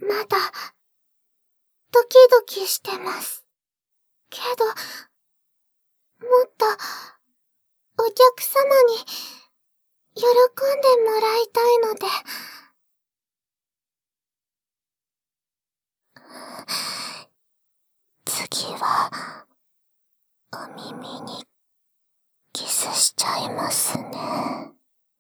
まだ、ドキドキしてます。けど、もっと、お客様に、喜んでもらいたいので。次は、お耳に、キスしちゃいますね。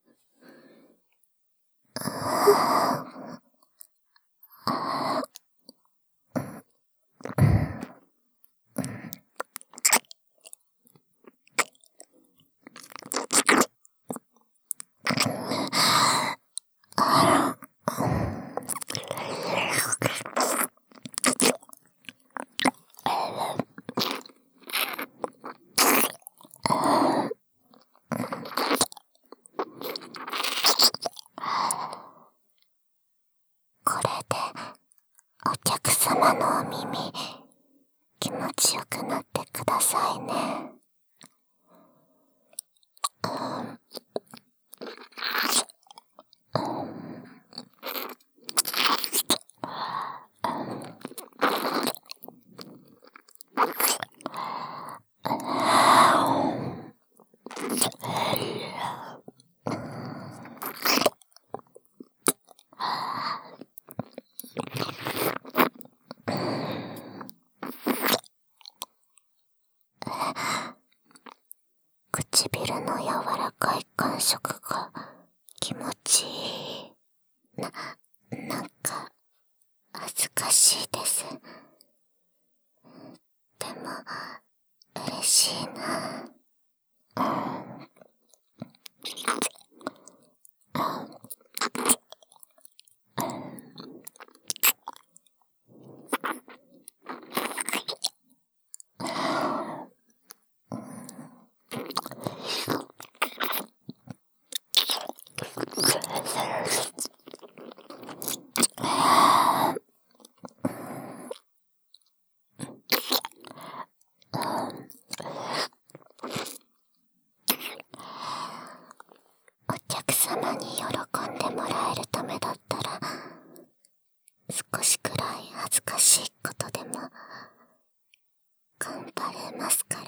これで、お客様のお耳、気持ちよくなってくださいね。唇の柔らかい感触が気持ちいい。なんか、恥ずかしいです。でも、嬉しいな。お客様に喜んでもらえるためだったら、少しくらい恥ずかしいことでも頑張れますから。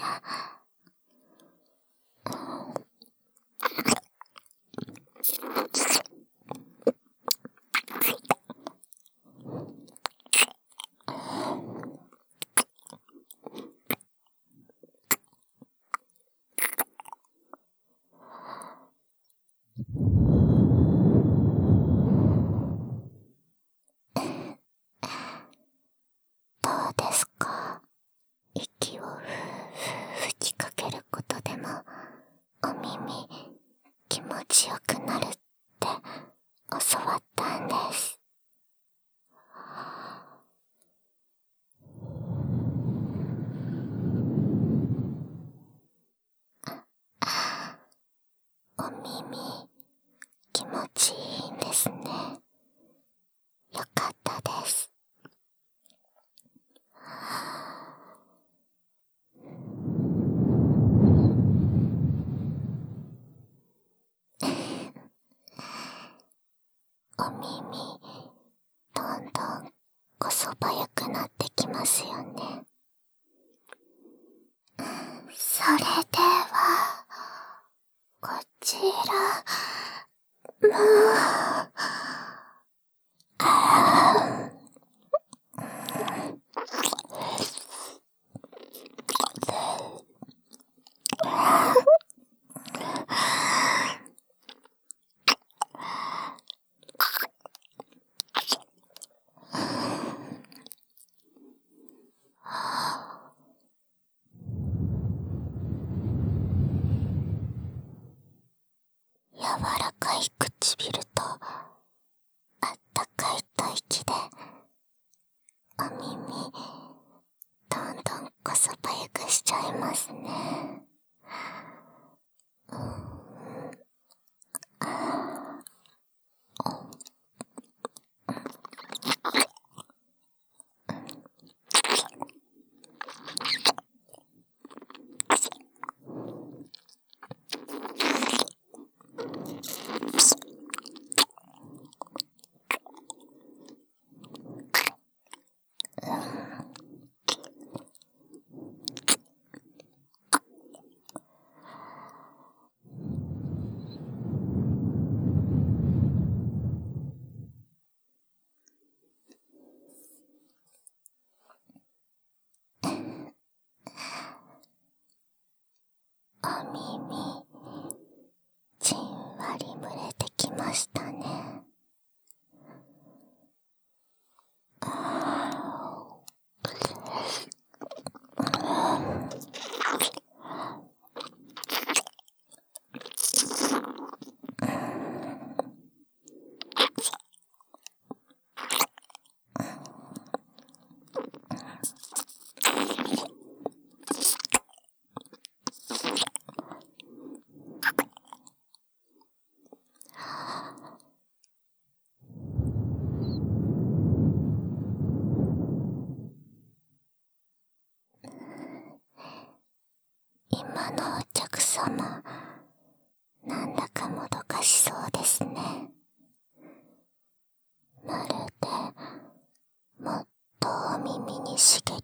どうですか？息をふーふー吹きかけることでもお耳気持ちよくなるって教わったんです。お耳気持ちいいんですね。よかったです。お耳どんどんこそばゆくなってきますよね。それではこちらも柔らかい唇とあったかい吐息でお耳どんどんこそばゆくしちゃいますね。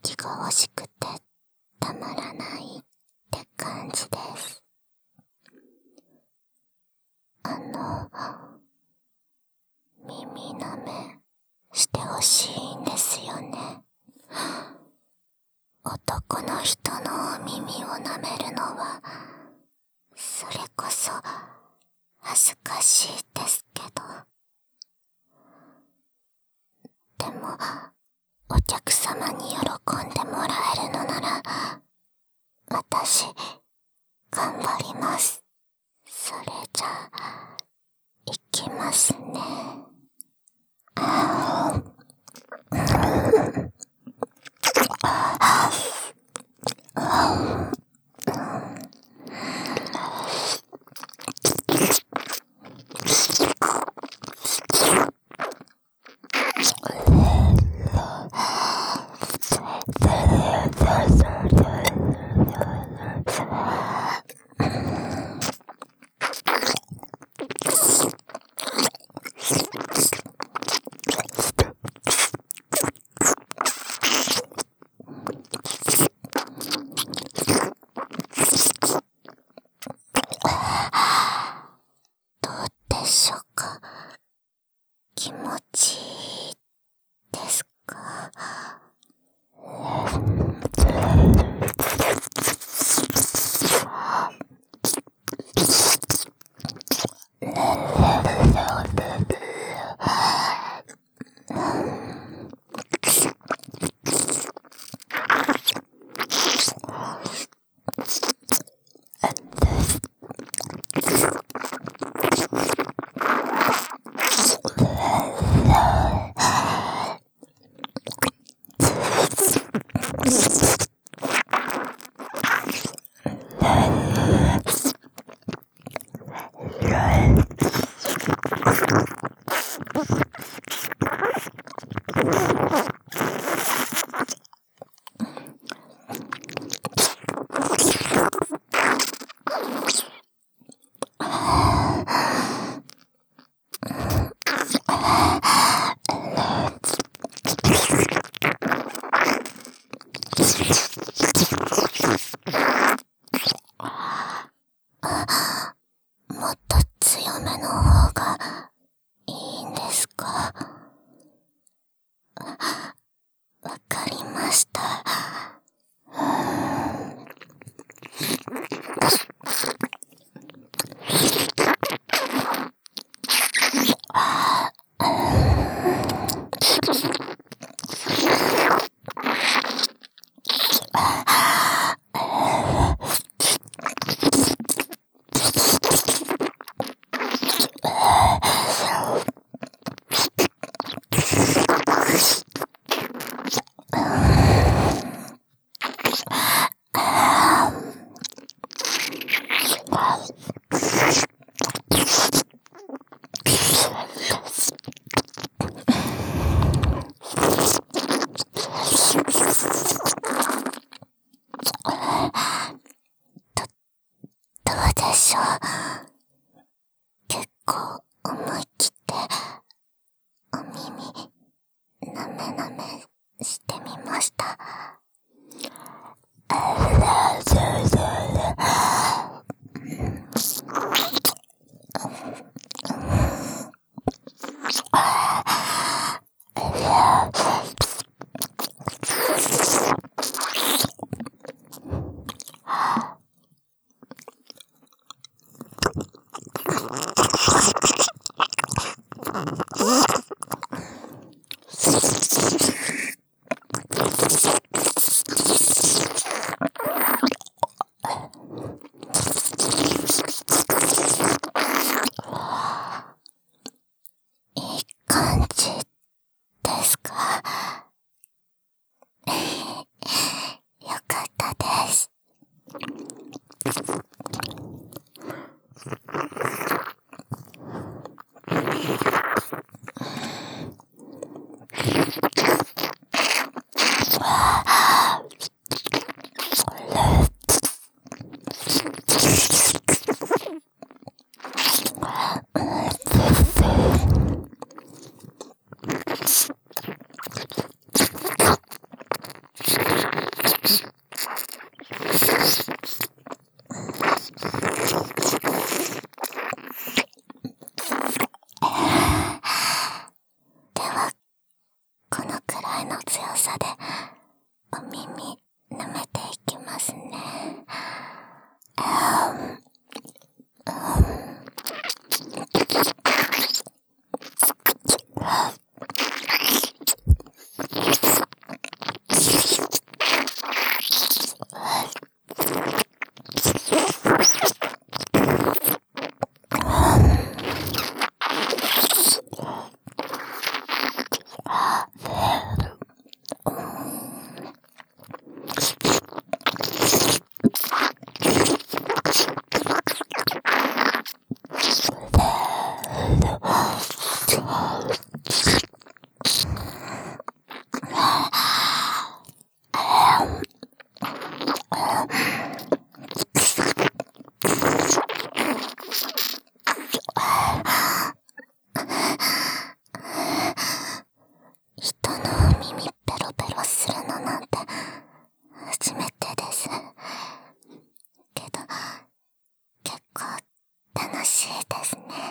気が欲しくてたまらないって感じです。耳舐めしてほしいんですよね。男の人のお耳を舐めるのは、それこそ恥ずかしいですけど。でも、お客様に喜んでもらえるのなら、私、頑張ります。それじゃあ、いきますね。どうでしょうか？気持ちいいですか？ でお耳舐めていきますね。人のお耳ペロペロするのなんて初めてです。けど、結構楽しいですね。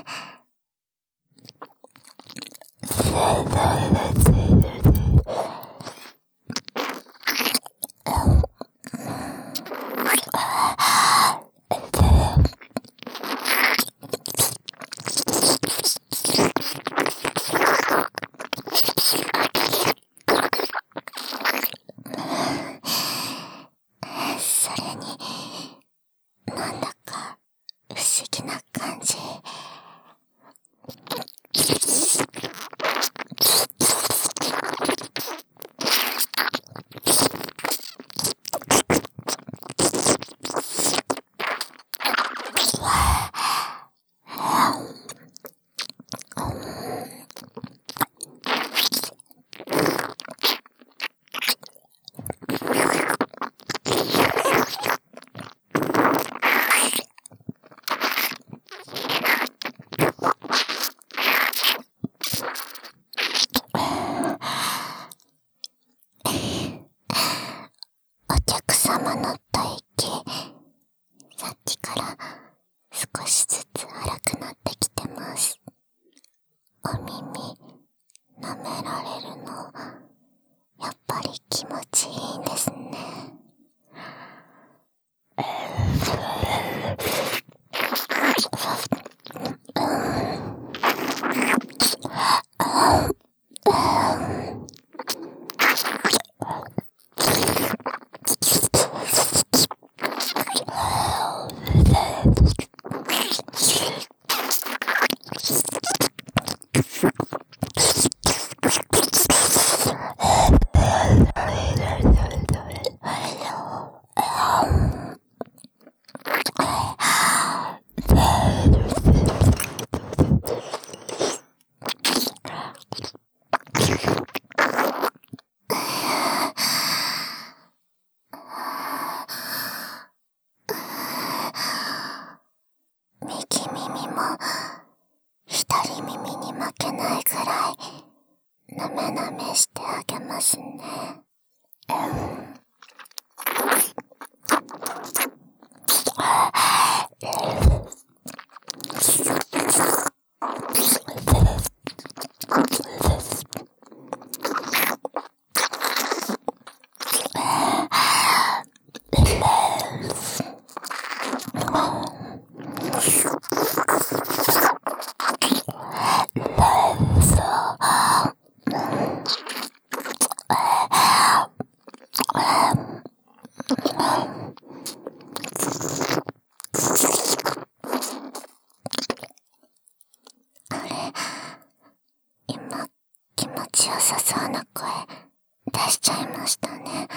それに、なんだか不思議な感じ。お客様の吐息、さっきから少しずつ荒くなってきてます。お耳舐められるの、やっぱり気持ちいいんですね。右耳も左耳に負けないくらいなめなめしてあげますね。今、気持ちよさそうな声出しちゃいましたね。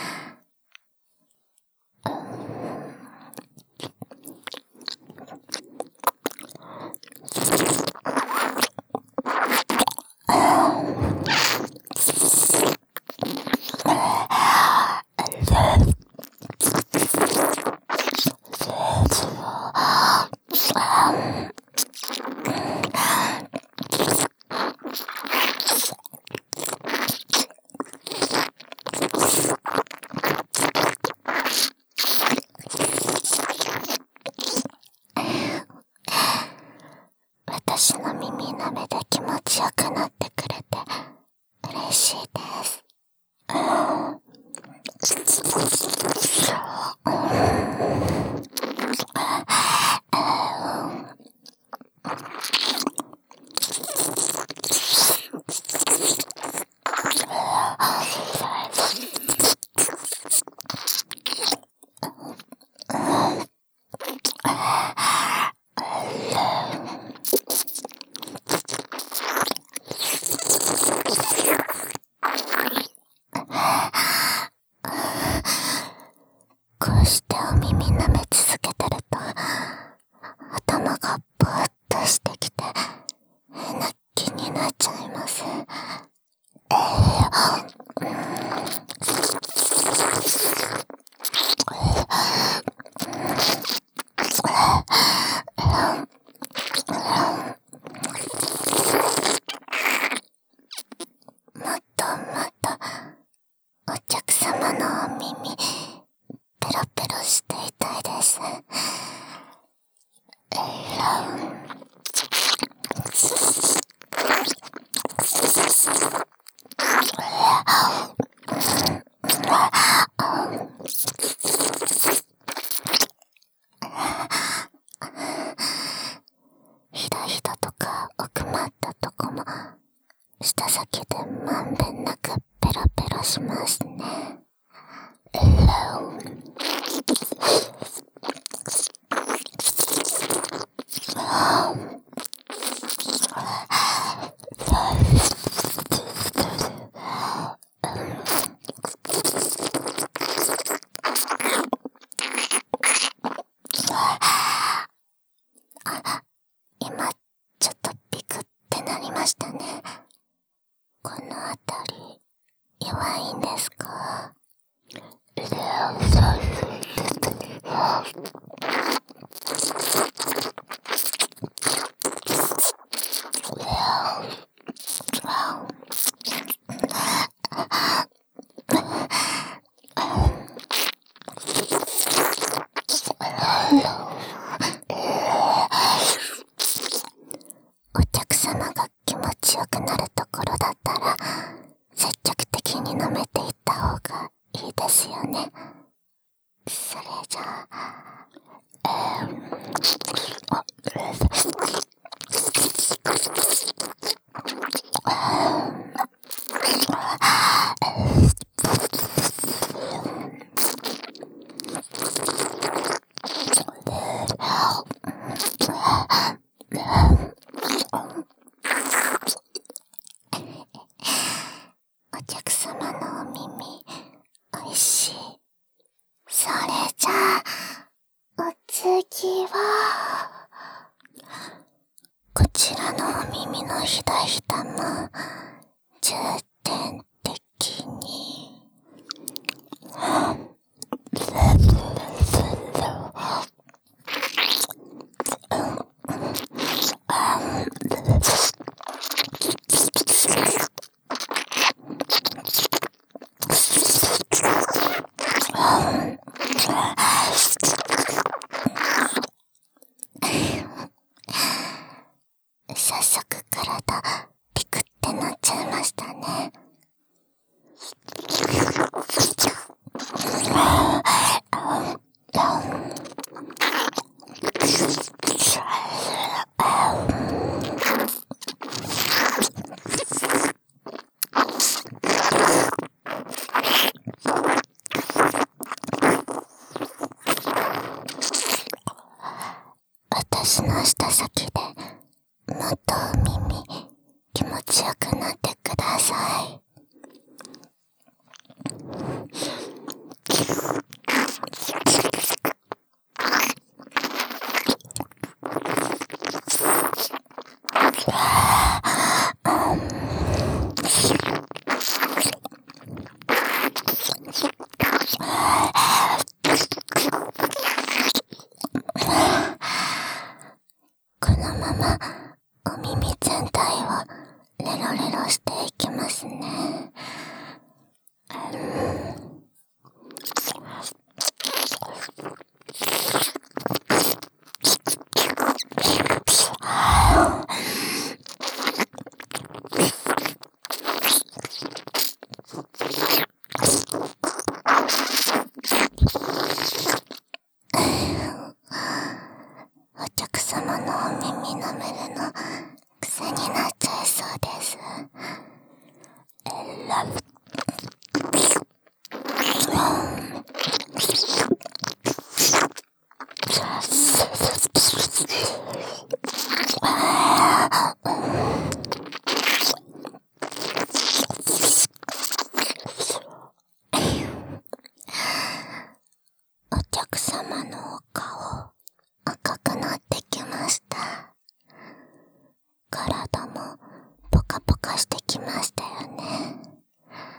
舌先でまんべんなくペロペロしますね。今ちょっとビクってなりましたね。このあたり弱いんですか？お客様が気持ちよくなるところだったら積極的に舐めていった方がいいですよね。それじゃあ、お客様のお耳おいしい。それじゃあ、お次はこちらのお耳のひだひだも重点的に早速体ピクってなっちゃいましたね。私の舌先でもっとお耳気持ちよくなってください。このままお耳全体をレロレロしていきますね。お客様のお耳舐めるの癖になっちゃいそうです。お客様のお顔赤くなってきました。体もポカポカしてきましたよね。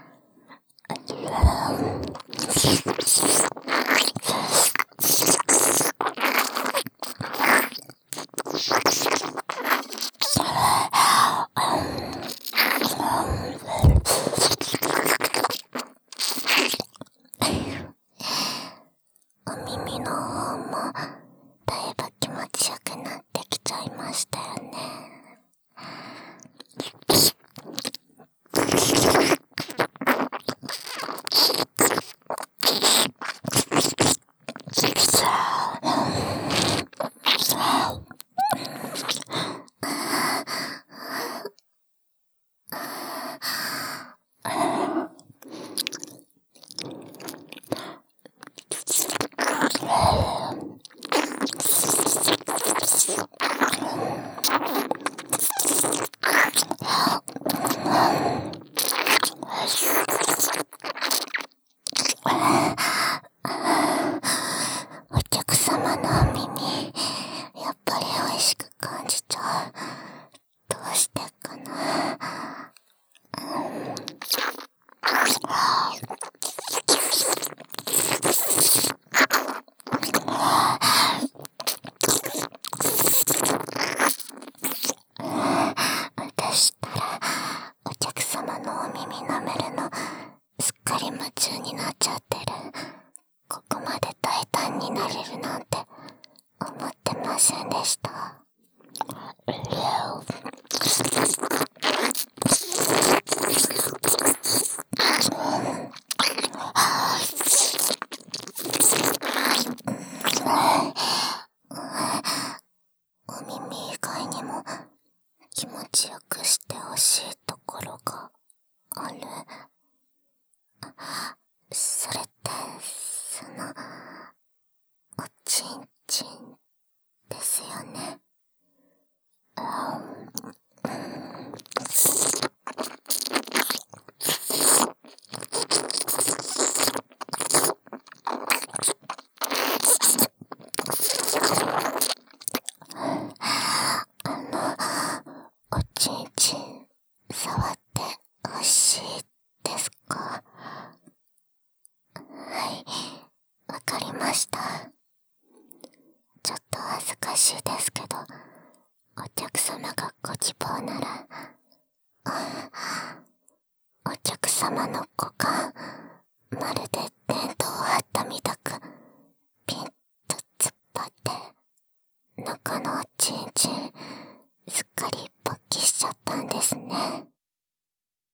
がある。それって、おちんちんですよね。おちんちん触ってほしいですか？はい、わかりました。ちょっと恥ずかしいですけど、お客様がご希望なら、お客様の股間、まるでテントを張ったみたく、ピンと突っ張って、中のおちんちん、